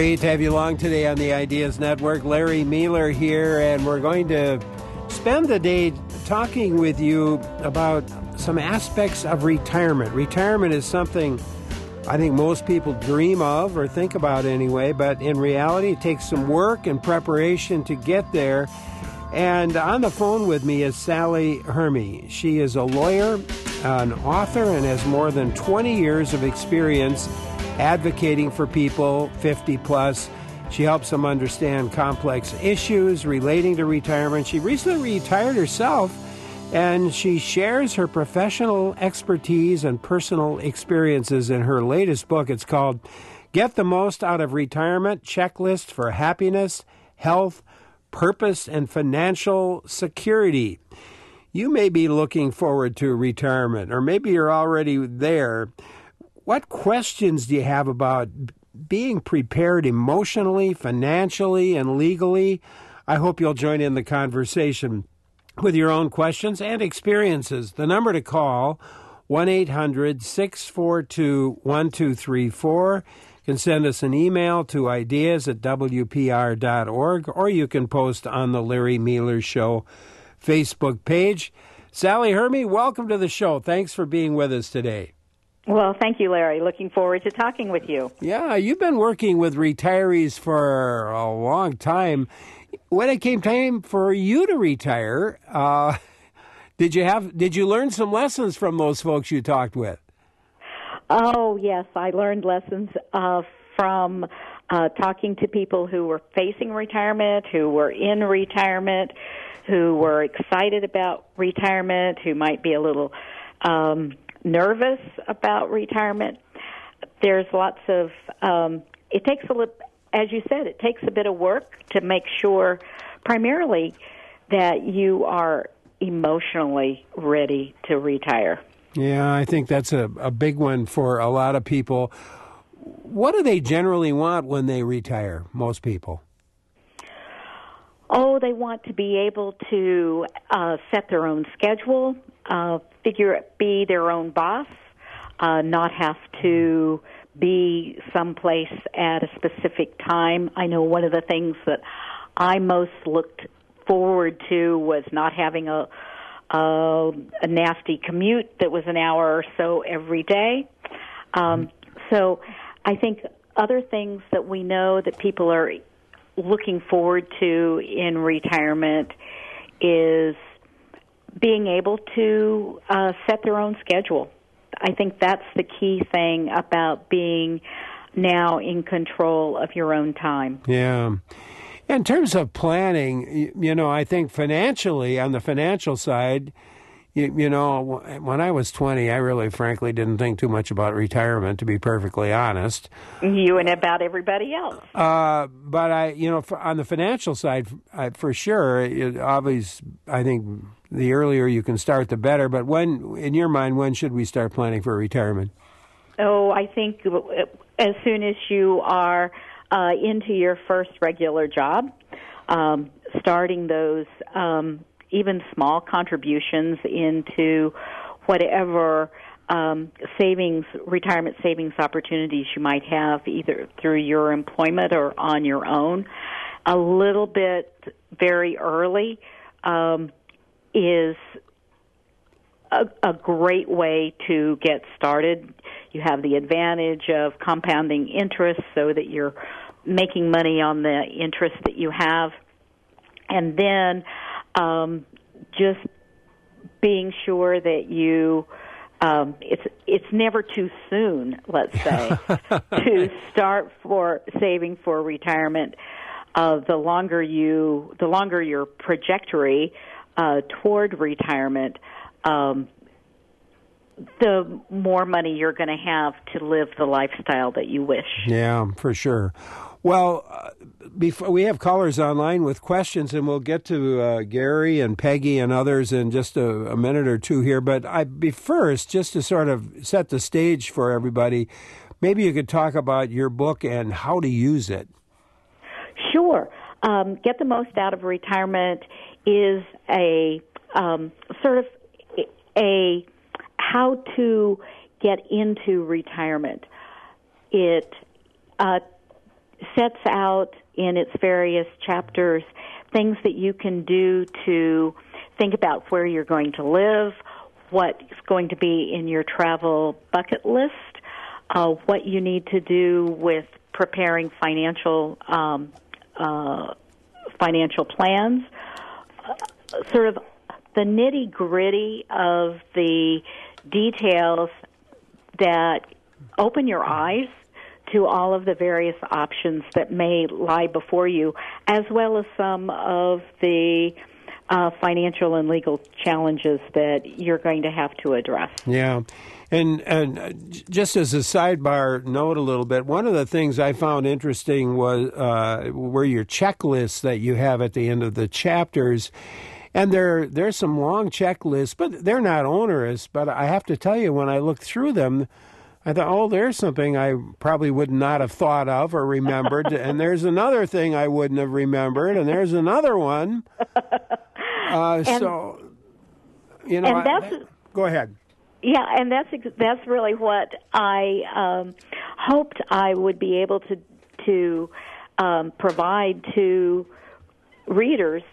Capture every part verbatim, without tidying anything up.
Great to have you along today on the Ideas Network. Larry Mealer here, and we're going to spend the day talking with you about some aspects of retirement. Retirement is something I think most people dream of or think about anyway, but in reality it takes some work and preparation to get there. And on the phone with me is Sally Hermy. She is a lawyer, an author, and has more than twenty years of experience advocating for people fifty plus. She helps them understand complex issues relating to retirement. She recently retired herself, and she shares her professional expertise and personal experiences in her latest book. It's called Get the Most Out of Retirement, Checklist for Happiness, Health, Purpose, and Financial Security. You may be looking forward to retirement, or maybe you're already there. What questions do you have about being prepared emotionally, financially, and legally? I hope you'll join in the conversation with your own questions and experiences. The number to call, one eight hundred six four two one two three four. You can send us an email to ideas at w p r dot org, or you can post on the Larry Mealer Show Facebook page. Sally Hermy, welcome to the show. Thanks for being with us today. Well, thank you, Larry. Looking forward to talking with you. Yeah, you've been working with retirees for a long time. When it came time for you to retire, uh, did you have did you learn some lessons from those folks you talked with? Oh, yes. I learned lessons uh, from uh, talking to people who were facing retirement, who were in retirement, who were excited about retirement, who might be a little um, nervous about retirement. There's lots of, um, it takes a little, as you said, it takes a bit of work to make sure primarily that you are emotionally ready to retire. Yeah, I think that's a, a big one for a lot of people. What do they generally want when they retire, most people? Oh, they want to be able to uh, set their own schedule, uh, figure be their own boss, uh, not have to be someplace at a specific time. I know one of the things that I most looked forward to was not having a a, a nasty commute that was an hour or so every day. Um, so I think other things that we know that people are looking forward to in retirement is being able to uh, set their own schedule. I think that's the key thing about being now in control of your own time. Yeah. In terms of planning, you know, I think financially, on the financial side, you, you know, when I was twenty, I really, frankly, didn't think too much about retirement, to be perfectly honest. You and about everybody else. Uh, but I, you know, for, on the financial side, I, for sure, it, obviously, I think the earlier you can start, the better. But when, in your mind, when should we start planning for retirement? Oh, I think as soon as you are uh, into your first regular job, um, starting those um, even small contributions into whatever um, savings, retirement savings opportunities you might have, either through your employment or on your own, a little bit very early um, is a, a great way to get started. You have the advantage of compounding interest so that you're making money on the interest that you have. And then um, just being sure that you, um, it's it's never too soon, let's say, to start for saving for retirement. Uh, the longer you, the longer your trajectory uh, toward retirement, um, the more money you're going to have to live the lifestyle that you wish. Yeah, for sure. Well, uh, before we have callers online with questions, and we'll get to uh, Gary and Peggy and others in just a, a minute or two here. But I be first, just to sort of set the stage for everybody, maybe you could talk about your book and how to use it. Sure. Um, Get the Most Out of Retirement is a um, sort of a how to get into retirement. It uh, sets out in its various chapters things that you can do to think about where you're going to live, what's going to be in your travel bucket list, uh, what you need to do with preparing financial um, uh, financial plans, uh, sort of the nitty-gritty of the details that open your eyes to all of the various options that may lie before you, as well as some of the uh, financial and legal challenges that you're going to have to address. Yeah. And, and just as a sidebar note a little bit, one of the things I found interesting was uh, were your checklists that you have at the end of the chapters. And there there's some long checklists, but they're not onerous. But I have to tell you, when I looked through them, I thought, oh, there's something I probably would not have thought of or remembered. And there's another thing I wouldn't have remembered. And there's another one. Uh, and, so, you know, and that's, I, go ahead. Yeah, and that's that's really what I um, hoped I would be able to to um, provide to readers,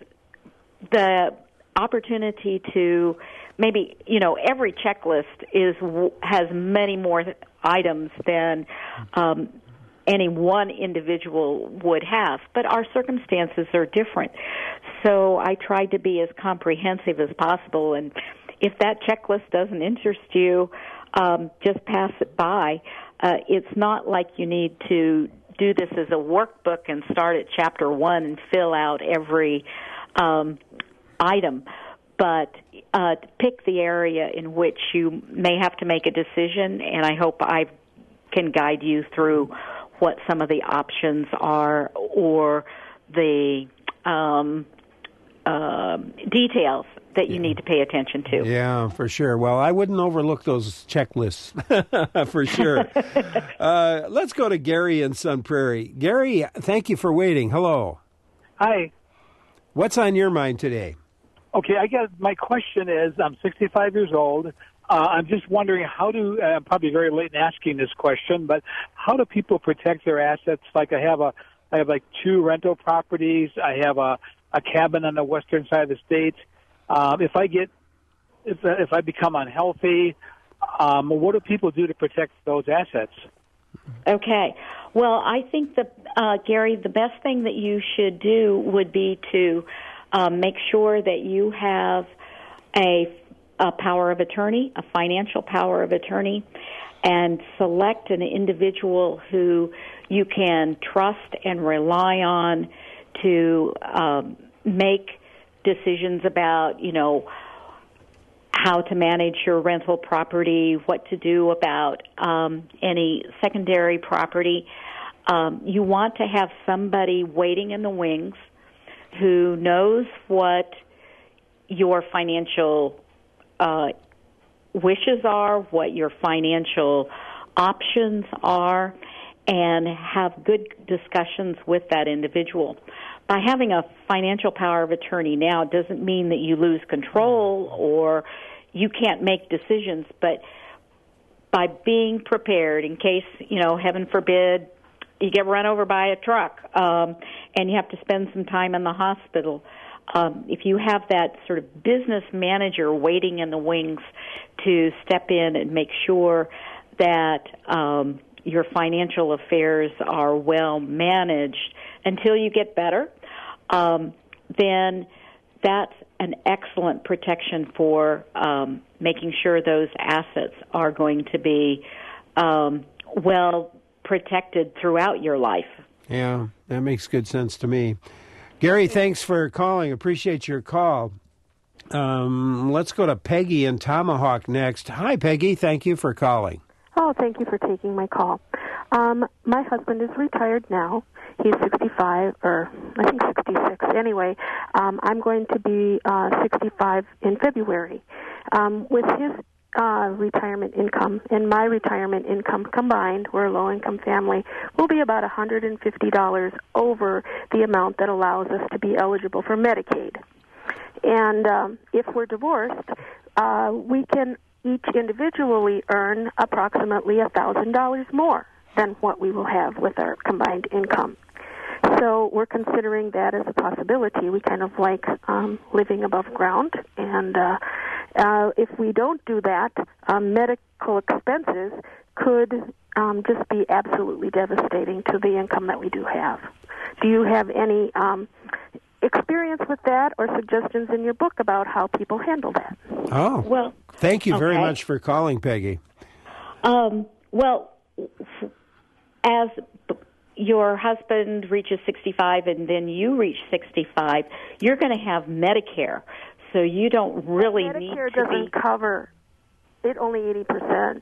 the opportunity to maybe, you know, every checklist is has many more items than um, any one individual would have, but our circumstances are different. So I tried to be as comprehensive as possible, and if that checklist doesn't interest you, um, just pass it by. Uh, it's not like you need to do this as a workbook and start at chapter one and fill out every um, item, but uh, pick the area in which you may have to make a decision, and I hope I can guide you through what some of the options are or the um, uh, details that you yeah. need to pay attention to. Yeah, for sure. Well, I wouldn't overlook those checklists, for sure. uh, let's go to Gary in Sun Prairie. Gary, thank you for waiting. Hello. Hi. What's on your mind today? Okay, I guess my question is, I'm sixty-five years old. Uh, I'm just wondering how do, uh, I'm probably very late in asking this question, but how do people protect their assets? Like I have a, I have like two rental properties. I have a, a cabin on the western side of the state. Um, if I get, if if I become unhealthy, um, what do people do to protect those assets? Okay. Well, I think that, uh, Gary, the best thing that you should do would be to um, make sure that you have a, a power of attorney, a financial power of attorney, and select an individual who you can trust and rely on to um, make decisions about, you know, how to manage your rental property, what to do about um, any secondary property. Um, you want to have somebody waiting in the wings who knows what your financial uh, wishes are, what your financial options are, and have good discussions with that individual. By having a financial power of attorney now doesn't mean that you lose control or you can't make decisions, but by being prepared in case, you know, heaven forbid, you get run over by a truck um, and you have to spend some time in the hospital, um, if you have that sort of business manager waiting in the wings to step in and make sure that um, your financial affairs are well managed until you get better, um, then that's an excellent protection for um, making sure those assets are going to be um, well protected throughout your life. Yeah, that makes good sense to me. Gary, thanks for calling. Appreciate your call. Um, let's go to Peggy in Tomahawk next. Hi, Peggy. Thank you for calling. Oh, thank you for taking my call. Um, my husband is retired now. He's sixty-five, or I think sixty-six. Anyway, um, I'm going to be uh, sixty-five in February. Um, with his uh, retirement income and my retirement income combined, we're a low-income family, will be about one hundred fifty dollars over the amount that allows us to be eligible for Medicaid. And um, if we're divorced, uh, we can each individually earn approximately one thousand dollars more than what we will have with our combined income. So we're considering that as a possibility. We kind of like um, living above ground, and uh, uh, if we don't do that, um, medical expenses could um, just be absolutely devastating to the income that we do have. Do you have any um, experience with that or suggestions in your book about how people handle that? Oh, well, thank you very okay. much for calling, Peggy. Um, well, as your husband reaches sixty-five and then you reach sixty-five, you're going to have Medicare, so you don't really Medicare need to Medicare doesn't be... cover it, only eighty percent.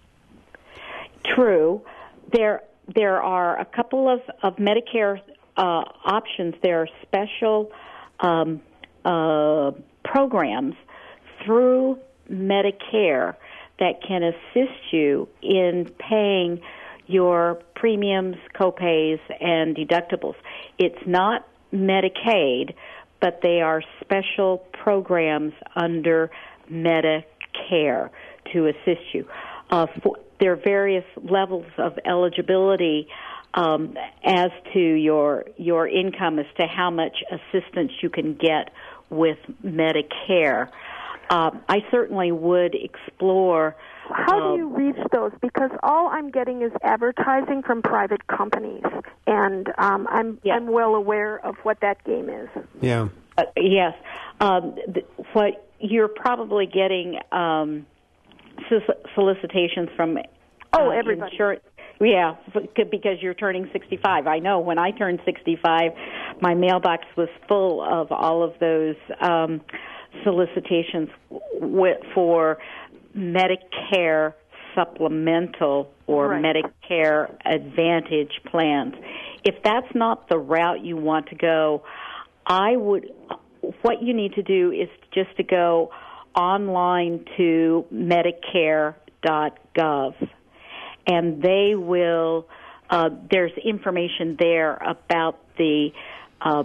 True. There there are a couple of, of Medicare uh, options. There are special um, uh, programs through Medicare that can assist you in paying your premiums, copays, and deductibles. It's not Medicaid, but they are special programs under Medicare to assist you. Uh, for, there are various levels of eligibility um, as to your your income, as to how much assistance you can get with Medicare. Um, I certainly would explore. How uh, do you reach those? Because all I'm getting is advertising from private companies, and um, I'm yeah. I'm well aware of what that game is. Yeah. Uh, yes. Um, th- what you're probably getting um, solicitations from oh uh, everybody. Insurance. Yeah, because you're turning sixty-five. I know when I turned sixty-five, my mailbox was full of all of those um, solicitations w- for Medicare supplemental or right. Medicare Advantage plans. If that's not the route you want to go, I would. What you need to do is just to go online to Medicare dot gov, and they will. Uh, there's information there about the uh,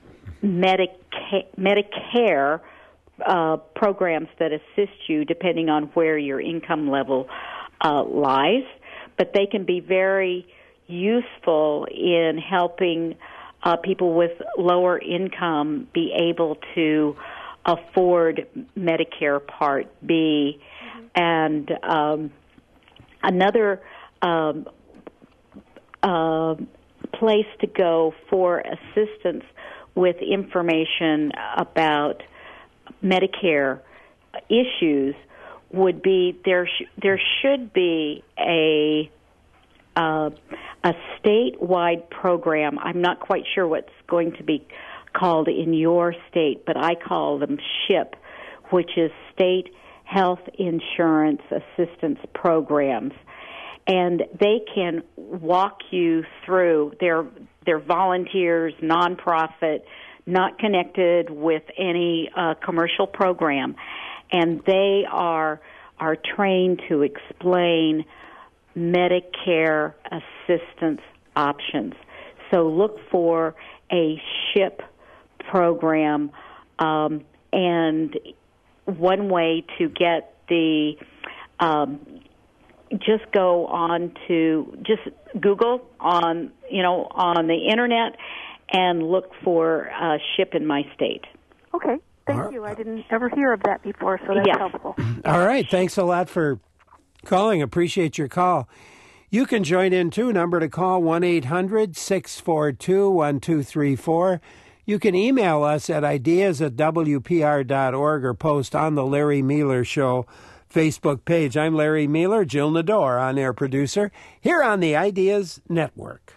Medica- Medicare uh, programs that assist you depending on where your income level uh, lies. But they can be very useful in helping uh, people with lower income be able to afford Medicare Part B. Mm-hmm. And um, another um, uh, place to go for assistance with information about Medicare issues would be there. Sh- there should be a uh, a statewide program. I'm not quite sure what's going to be called in your state, but I call them SHIP, which is State Health Insurance Assistance Programs. And they can walk you through. They're, they're volunteers, nonprofit, not connected with any uh, commercial program. And they are, are trained to explain Medicare assistance options. So look for a SHIP program, um, and one way to get the um, just go on to just Google on you know on the internet and look for uh, SHIP in my state. Okay, thank right. you. I didn't ever hear of that before, so that's yes. helpful. All right, thanks a lot for calling. Appreciate your call. You can join in too. Number to call one eight hundred six four two one two three four. You can email us at ideas at w p r dot org or post on the Larry Mealer Show Facebook page. I'm Larry Mealer, Jill Nador, on-air producer, here on the Ideas Network.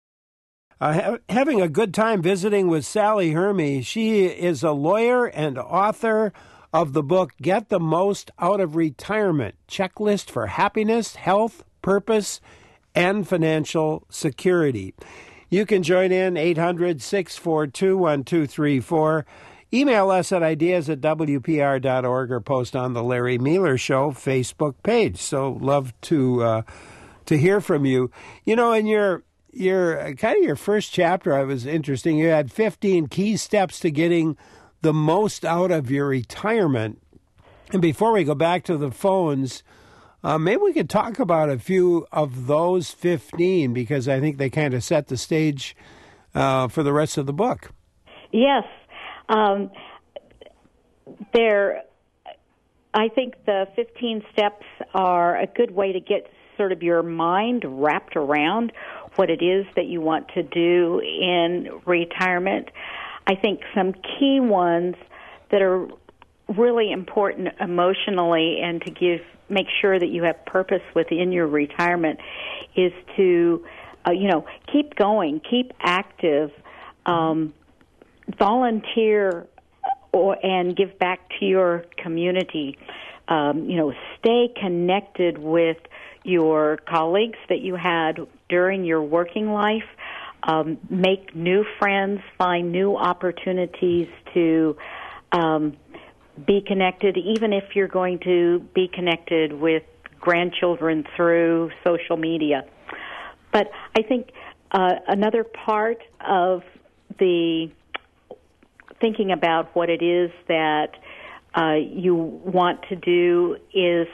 Uh, ha- having a good time visiting with Sally Hermy. She is a lawyer and author of the book Get the Most Out of Retirement, Checklist for Happiness, Health, Purpose, and Financial Security. You can join in eight hundred six four two one two three four. Email us at ideas at w p r dot org or post on the Larry Mealer Show Facebook page. So love to uh, to hear from you. You know, in your your kind of your first chapter, I was interesting. You had fifteen key steps to getting the most out of your retirement. And before we go back to the phones, Uh, maybe we could talk about a few of those fifteen, because I think they kind of set the stage uh, for the rest of the book. Yes. Um, there, I think the fifteen steps are a good way to get sort of your mind wrapped around what it is that you want to do in retirement. I think some key ones that are really important emotionally and to give make sure that you have purpose within your retirement is to, uh, you know, keep going, keep active, um, volunteer or and give back to your community. Um, you know, stay connected with your colleagues that you had during your working life. Um, make new friends, find new opportunities to um, be connected, even if you're going to be connected with grandchildren through social media. But I think uh, another part of the thinking about what it is that uh, you want to do is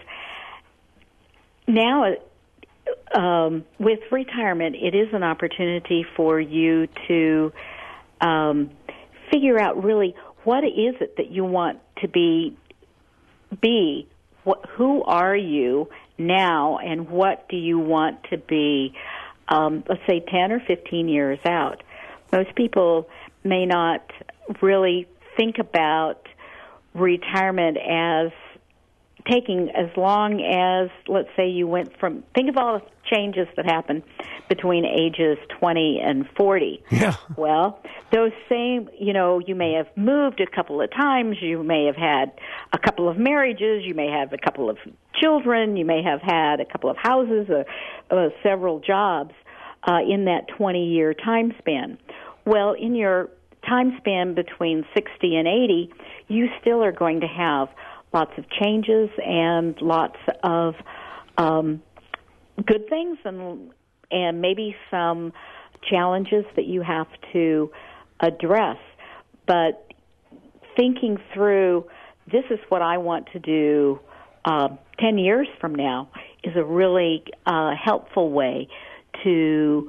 now um, with retirement, it is an opportunity for you to um, figure out really what is it that you want to be. Be what, who are you now, and what do you want to be? Um, let's say ten or fifteen years out. Most people may not really think about retirement as taking as long as, let's say, you went from, think of all the changes that happen between ages twenty and forty. Yeah. Well, those same, you know, you may have moved a couple of times, you may have had a couple of marriages, you may have a couple of children, you may have had a couple of houses, uh, uh, several jobs uh, in that twenty-year time span. Well, in your time span between sixty and eighty, you still are going to have lots of changes and lots of um, good things and and maybe some challenges that you have to address. But thinking through, this is what I want to do uh, ten years from now is a really uh, helpful way to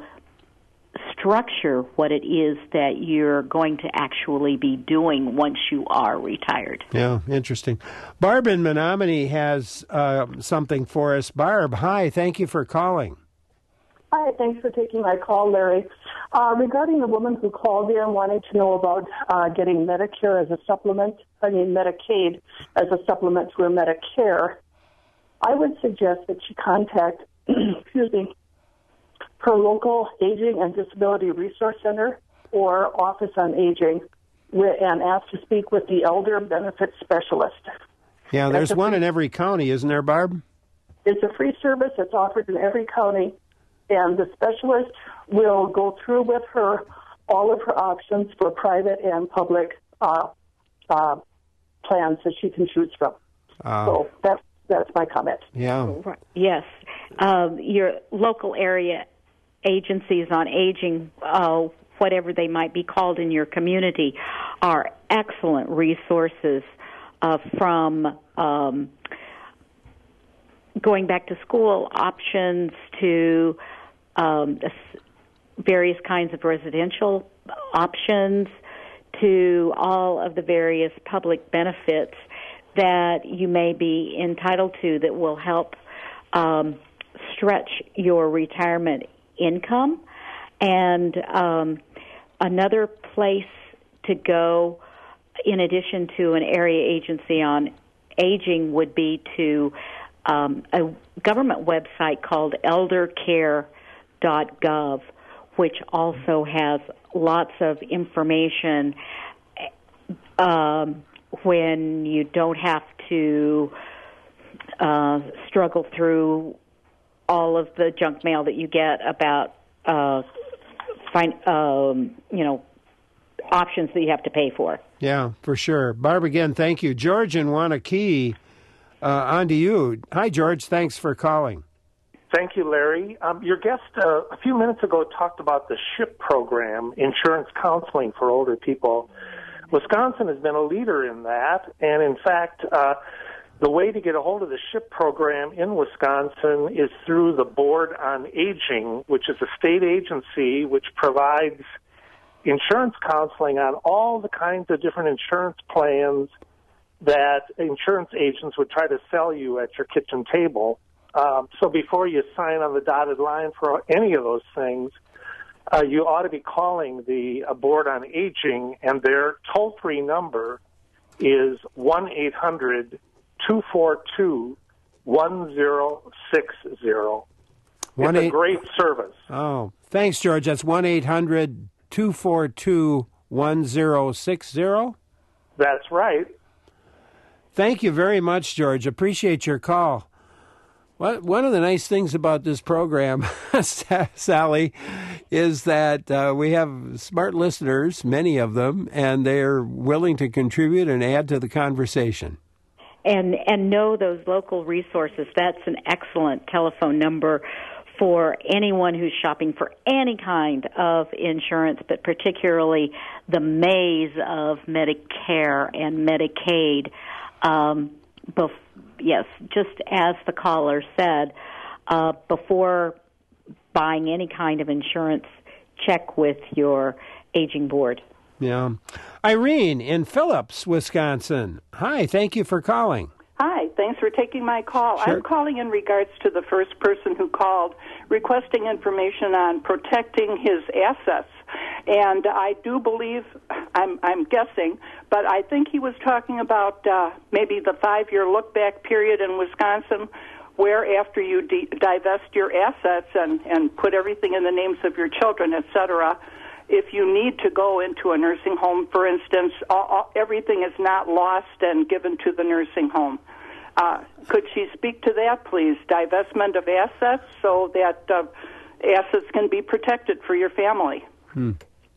structure what it is that you're going to actually be doing once you are retired. Yeah, interesting. Barb in Menominee has uh, something for us. Barb, hi, thank you for calling. Hi, thanks for taking my call, Larry. Uh, regarding the woman who called in wanting to know about uh, getting Medicare as a supplement, I mean Medicaid as a supplement to her Medicare, I would suggest that she contact, excuse me, her local Aging and Disability Resource Center or Office on Aging and ask to speak with the Elder Benefits Specialist. Yeah, there's one free, in every county, isn't there, Barb? It's a free service that's offered in every county, and the specialist will go through with her all of her options for private and public uh, uh, plans that she can choose from. Uh, so that's, that's my comment. Yeah. Yes. Um, your local area agencies on aging, uh, whatever they might be called in your community, are excellent resources uh, from um, going back to school options to um, various kinds of residential options to all of the various public benefits that you may be entitled to that will help um, stretch your retirement income. And um, another place to go, in addition to an area agency on aging, would be to um, a government website called elder care dot gov, which also has lots of information um, when you don't have to uh, struggle through all of the junk mail that you get about, uh, find, um, you know, options that you have to pay for. Yeah, for sure. Barb, again, thank you. George in Wanakee, uh, on to you. Hi, George. Thanks for calling. Thank you, Larry. Um, your guest uh, a few minutes ago talked about the SHIP program, insurance counseling for older people. Wisconsin has been a leader in that, and in fact, uh, the way to get a hold of the SHIP program in Wisconsin is through the Board on Aging, which is a state agency which provides insurance counseling on all the kinds of different insurance plans that insurance agents would try to sell you at your kitchen table. Um, so before you sign on the dotted line for any of those things, uh, you ought to be calling the uh, Board on Aging, and their toll-free number is one eight hundred two four two one zero six zero. It's a great service. Oh, thanks, George. That's one eight hundred two four two one zero six zero? That's right. Thank you very much, George. Appreciate your call. One of the nice things about this program, Sally, is that uh, we have smart listeners, many of them, and they're willing to contribute and add to the conversation. And and know those local resources. That's an excellent telephone number for anyone who's shopping for any kind of insurance, but particularly the maze of Medicare and Medicaid. Um, bef- yes, just as the caller said, uh, before buying any kind of insurance, check with your aging board. Yeah. Irene in Phillips, Wisconsin. Hi, thank you for calling. Hi, thanks for taking my call. Sure. I'm calling in regards to the first person who called requesting information on protecting his assets. And I do believe, I'm, I'm guessing, but I think he was talking about uh, maybe the five-year look-back period in Wisconsin where after you de- divest your assets and, and put everything in the names of your children, et cetera, if you need to go into a nursing home, for instance, all, all, everything is not lost and given to the nursing home. Uh, could she speak to that, please? Divestment of assets so that uh, assets can be protected for your family. Hmm.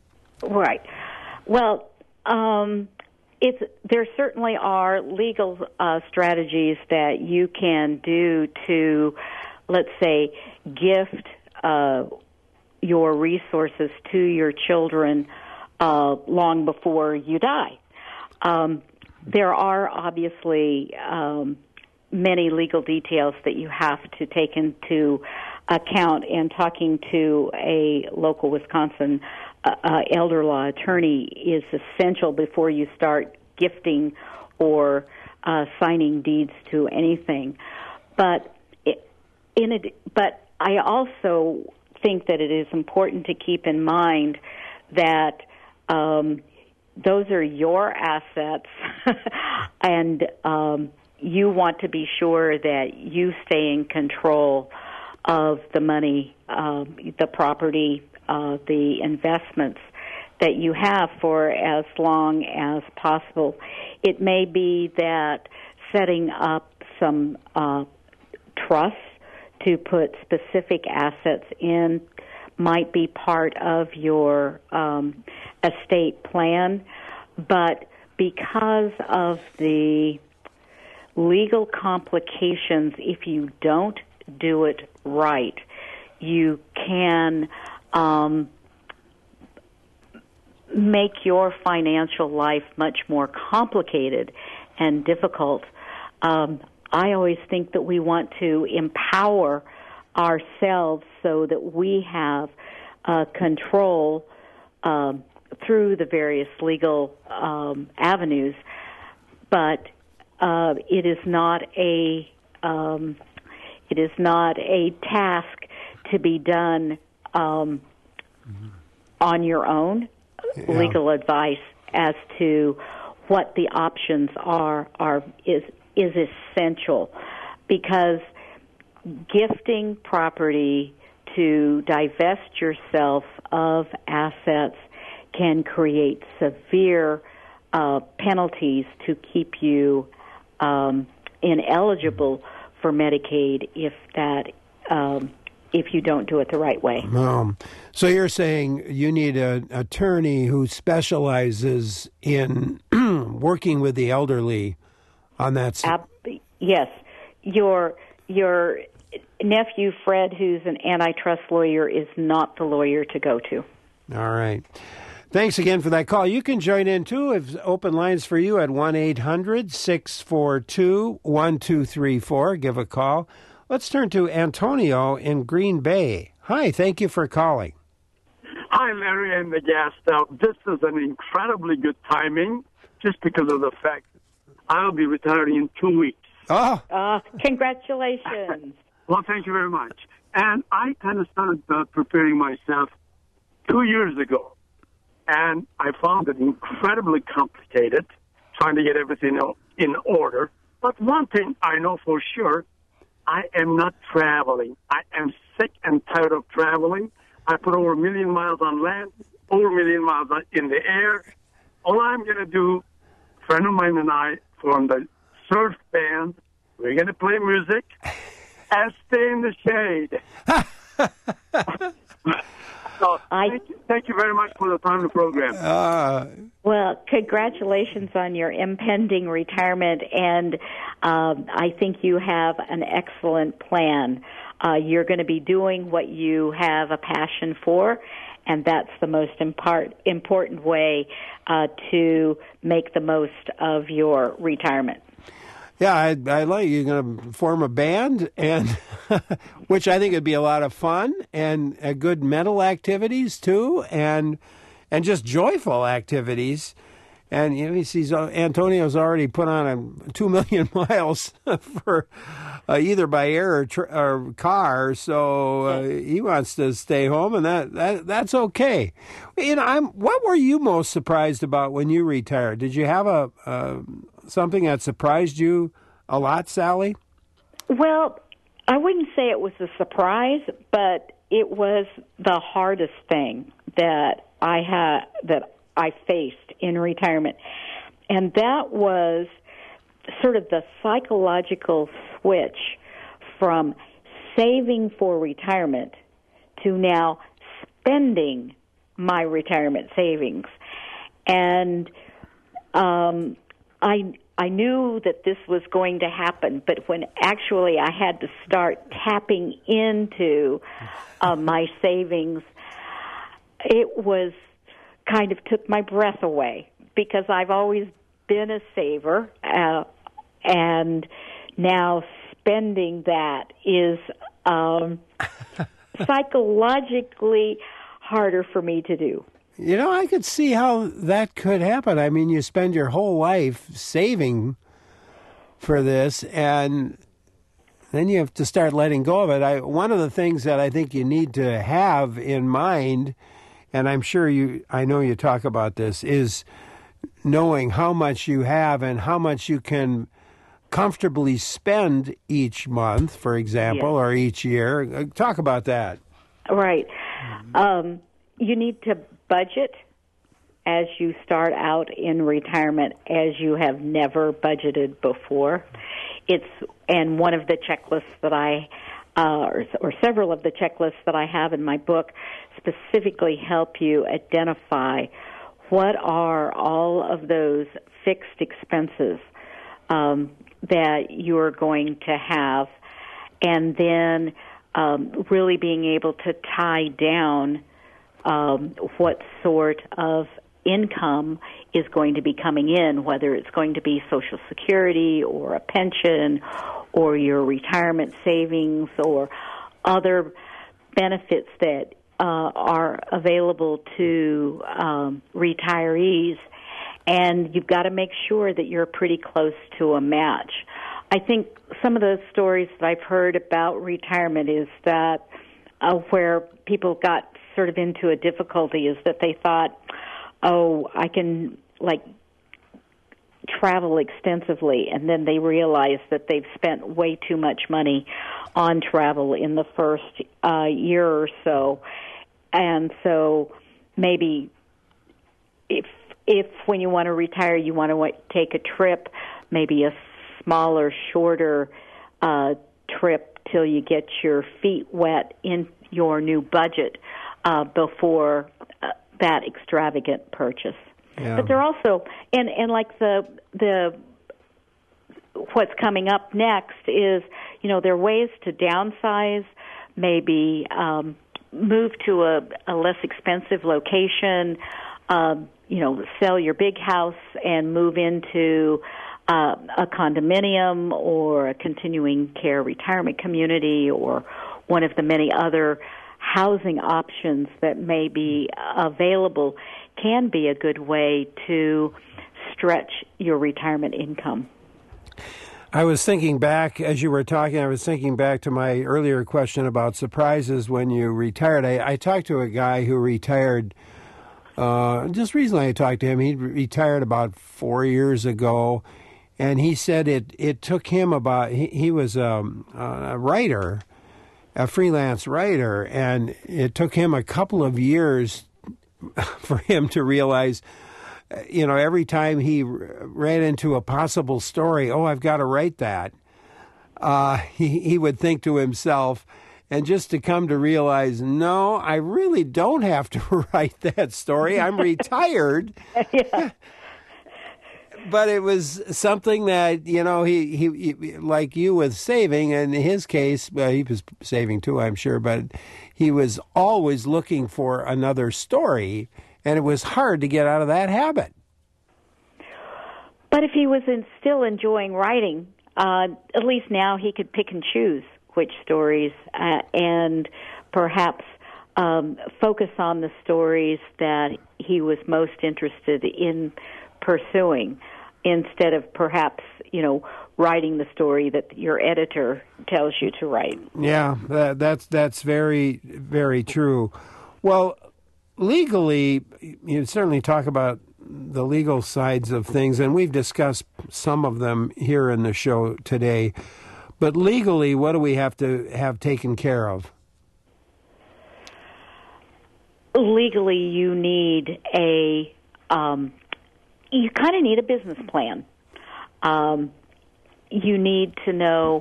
Right. Well, um, it's, there certainly are legal uh, strategies that you can do to, let's say, gift uh, your resources to your children uh, long before you die. Um, there are obviously um, many legal details that you have to take into account, and talking to a local Wisconsin uh, uh, elder law attorney is essential before you start gifting or uh, signing deeds to anything. But it, in a, but I also think that it is important to keep in mind that um, those are your assets, and um, you want to be sure that you stay in control of the money, uh, the property, uh, the investments that you have for as long as possible. It may be that setting up some uh, trusts to put specific assets in might be part of your um, estate plan, but because of the legal complications, if you don't do it right, you can um, make your financial life much more complicated and difficult. Um, I always think that we want to empower ourselves so that we have uh, control um, through the various legal um, avenues, but uh, it is not a um, it is not a task to be done um, mm-hmm. on your own. Yeah. Legal advice as to what the options are are is is essential, because gifting property to divest yourself of assets can create severe uh, penalties to keep you um, ineligible for Medicaid if that um, if you don't do it the right way. Um, so you're saying you need an attorney who specializes in working with the elderly on that. Ab- yes, your your nephew Fred, who's an antitrust lawyer, is not the lawyer to go to. All right. Thanks again for that call. You can join in, too, if open lines for you at one eight hundred six four two one two three four. Give a call. Let's turn to Antonio in Green Bay. Hi, thank you for calling. Hi, Larry and the guest. Uh, this is an incredibly good timing just because of the fact I'll be retiring in two weeks. Oh, uh, congratulations. Well, thank you very much. And I kind of started uh, preparing myself two years ago. And I found it incredibly complicated trying to get everything in order. But one thing I know for sure, I am not traveling. I am sick and tired of traveling. I put over a million miles on land, over a million miles in the air. All I'm going to do, a friend of mine and I formed a surf band. We're going to play music and stay in the shade. So, I, thank, you, thank you very much for the time of the program. Uh, well, congratulations on your impending retirement, and um, I think you have an excellent plan. Uh, you're going to be doing what you have a passion for, and that's the most impart, important way uh, to make the most of your retirement. Yeah, I, I like you're going to form a band, and which I think would be a lot of fun and uh, good mental activities too, and and just joyful activities. And you know, he sees uh, Antonio's already put on a two million miles for uh, either by air or, tr- or car, so uh, he wants to stay home, and that, that that's okay. You know, I'm. What were you most surprised about when you retired? Did you have a? a something that surprised you a lot, Sally? Well, I wouldn't say it was a surprise, but it was the hardest thing that I had that I faced in retirement. And that was sort of the psychological switch from saving for retirement to now spending my retirement savings. And um I I knew that this was going to happen, but when actually I had to start tapping into uh, my savings, it was kind of took my breath away because I've always been a saver, uh, and now spending that is um, psychologically harder for me to do. You know, I could see how that could happen. I mean, you spend your whole life saving for this, and then you have to start letting go of it. I, one of the things that I think you need to have in mind, and I'm sure you, I know you talk about this, is knowing how much you have and how much you can comfortably spend each month, for example, yes. or each year. Talk about that. Right. Um, you need to budget as you start out in retirement as you have never budgeted before. It's and one of the checklists that I, uh, or, or several of the checklists that I have in my book specifically help you identify what are all of those fixed expenses um, that you're going to have, and then um, really being able to tie down Um, what sort of income is going to be coming in, whether it's going to be Social Security or a pension or your retirement savings or other benefits that uh, are available to um, retirees. And you've got to make sure that you're pretty close to a match. I think some of the stories that I've heard about retirement is that uh, where people got sort of into a difficulty is that they thought, oh, I can, like, travel extensively, and then they realize that they've spent way too much money on travel in the first uh, year or so. And so maybe if, if when you want to retire, you want to take a trip, maybe a smaller, shorter uh, trip till you get your feet wet in your new budget, Uh, before uh, that extravagant purchase. Yeah. But they're also, and, and like the the what's coming up next is, you know, there are ways to downsize, maybe um, move to a, a less expensive location, um, you know, sell your big house and move into uh, a condominium or a continuing care retirement community or one of the many other housing options that may be available can be a good way to stretch your retirement income. I was thinking back, as you were talking, I was thinking back to my earlier question about surprises when you retired. I, I talked to a guy who retired, uh, just recently I talked to him. He retired about four years ago, and he said it, it took him about, he, he was um, a writer, a freelance writer, and it took him a couple of years for him to realize, you know, every time he ran into a possible story, oh, I've got to write that, uh, he, he would think to himself, and just to come to realize, no, I really don't have to write that story. I'm retired. Yeah. But it was something that, you know, he, he, he like you with saving, in his case, well, he was saving too, I'm sure, but he was always looking for another story, and it was hard to get out of that habit. But if he was in, still enjoying writing, uh, at least now he could pick and choose which stories uh, and perhaps um, focus on the stories that he was most interested in pursuing, instead of perhaps, you know, writing the story that your editor tells you to write. Yeah, that, that's that's very, very true. Well, legally, you certainly talk about the legal sides of things, and we've discussed some of them here in the show today. But legally, what do we have to have taken care of? Legally, you need a... Um, you kind of need a business plan. Um, you need to know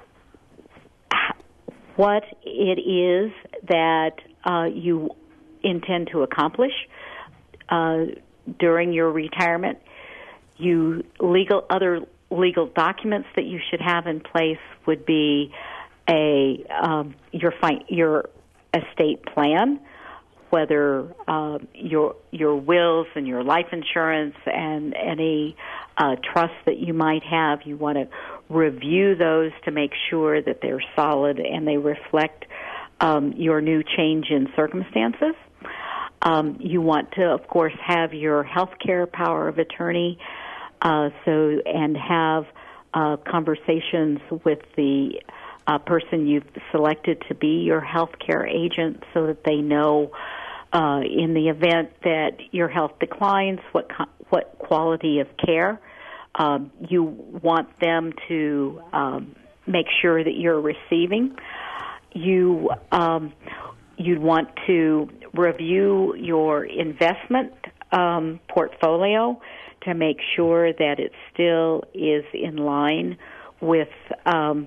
what it is that uh, you intend to accomplish uh, during your retirement. You legal other legal documents that you should have in place would be a um, your fi- your estate plan, whether uh, your your wills and your life insurance and any uh, trusts that you might have. You want to review those to make sure that they're solid and they reflect um, your new change in circumstances. Um, you want to, of course, have your health care power of attorney, uh, so and have uh, conversations with the uh, person you've selected to be your health care agent, so that they know, uh, in the event that your health declines, what co- what quality of care um, you want them to um, make sure that you're receiving. You um, you'd want to review your investment um, portfolio to make sure that it still is in line with. Um,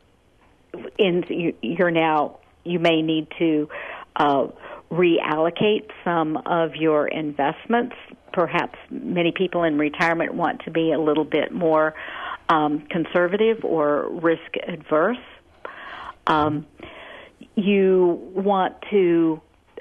in you're now you may need to uh, reallocate some of your investments. Perhaps many people in retirement want to be a little bit more um, conservative or risk adverse. Um, you want to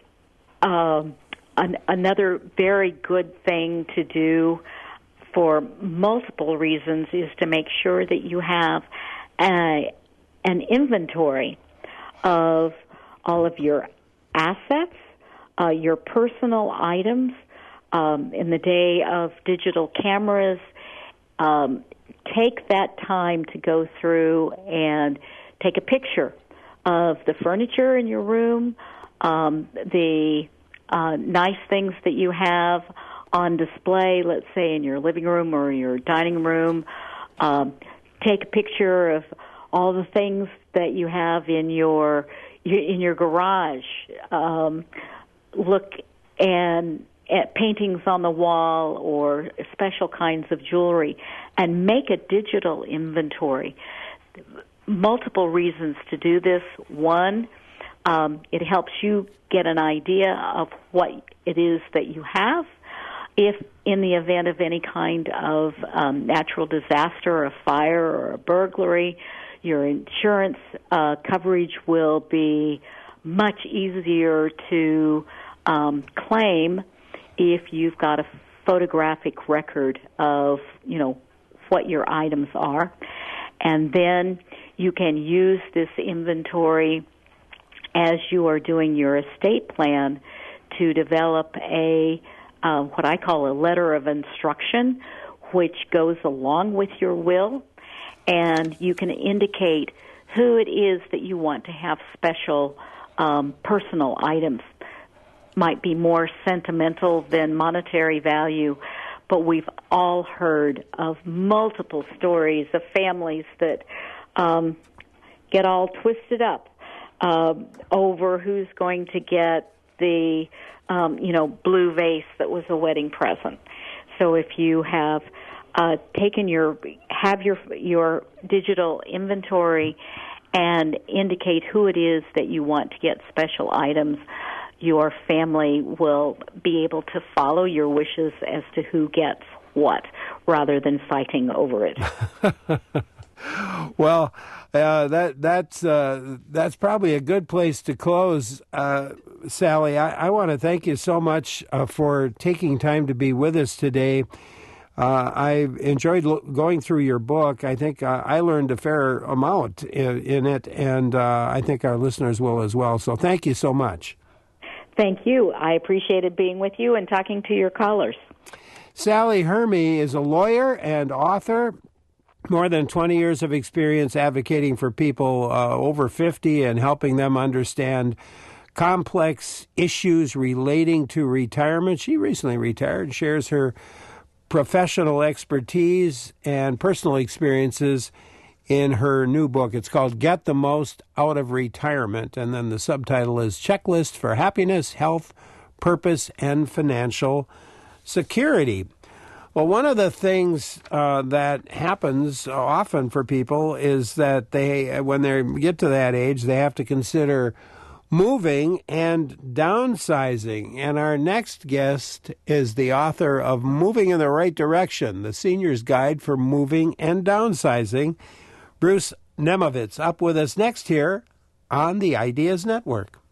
um, an, another very good thing to do for multiple reasons is to make sure that you have a, an inventory of all of your assets, uh, your personal items. Um, in the day of digital cameras, um, take that time to go through and take a picture of the furniture in your room, um, the uh, nice things that you have on display, let's say in your living room or your dining room. Um, take a picture of all the things that you have in your in your garage. Um, look and at paintings on the wall or special kinds of jewelry, and make a digital inventory. Multiple reasons to do this. One, um, it helps you get an idea of what it is that you have. If in the event of any kind of um, natural disaster, or a fire or a burglary, your insurance uh, coverage will be much easier to um, claim if you've got a photographic record of, you know, what your items are. And then you can use this inventory as you are doing your estate plan to develop a uh, what I call a letter of instruction, which goes along with your will, and you can indicate who it is that you want to have special um, personal items. Might be more sentimental than monetary value, but we've all heard of multiple stories of families that um, get all twisted up uh, over who's going to get the, um, you know, blue vase that was a wedding present. So if you have uh, taken your, have your your digital inventory and indicate who it is that you want to get special items, your family will be able to follow your wishes as to who gets what, rather than fighting over it. Well, uh, that that's uh, that's probably a good place to close, uh, Sally. I, I want to thank you so much uh, for taking time to be with us today. Uh, I enjoyed lo- going through your book. I think uh, I learned a fair amount in, in it, and uh, I think our listeners will as well. So thank you so much. Thank you. I appreciated being with you and talking to your callers. Sally Hermy is a lawyer and author. More than twenty years of experience advocating for people uh, over fifty and helping them understand complex issues relating to retirement. She recently retired and shares her professional expertise and personal experiences in her new book. It's called Get the Most Out of Retirement, and then the subtitle is Checklist for Happiness, Health, Purpose, and Financial Security. Well, one of the things uh, that happens often for people is that they, when they get to that age, they have to consider moving and downsizing. And our next guest is the author of Moving in the Right Direction, the Senior's Guide for Moving and Downsizing, Bruce Nemowitz, up with us next here on the Ideas Network.